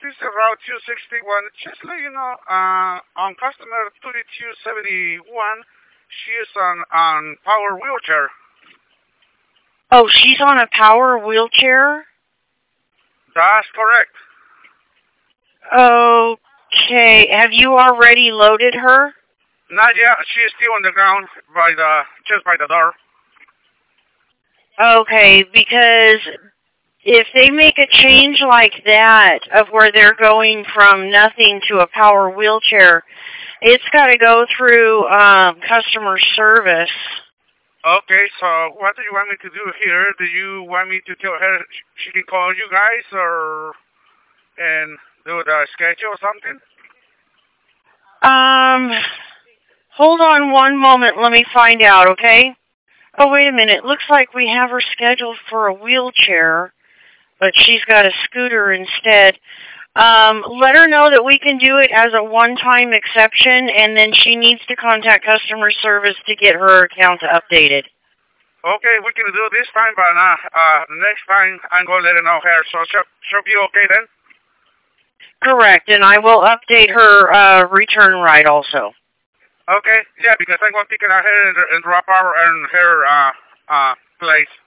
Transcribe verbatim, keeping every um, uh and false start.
this is Route two sixty-one. Just let you know, uh, on customer thirty-two seventy-one, she is on, on power wheelchair. Oh, she's on a power wheelchair? That's correct. Okay. Have you already loaded her? Not yet. She is still on the ground by the, just by the door. Okay, because if they make a change like that of where they're going from nothing to a power wheelchair, it's got to go through um, customer service. Okay, so what do you want me to do here? Do you want me to tell her she can call you guys or and do the schedule or something? Um, hold on one moment. Let me find out, okay? Oh, wait a minute. Looks like we have her scheduled for a wheelchair, but she's got a scooter instead. Um, let her know that we can do it as a one-time exception, and then she needs to contact customer service to get her account updated. Okay, we can do it this time, but uh, uh, next time I'm going to let her know her. So she'll, she'll be okay then? Correct, and I will update her uh, return ride also. Okay, yeah, because I'm going to pick it out here and, and drop her in her uh, uh, place.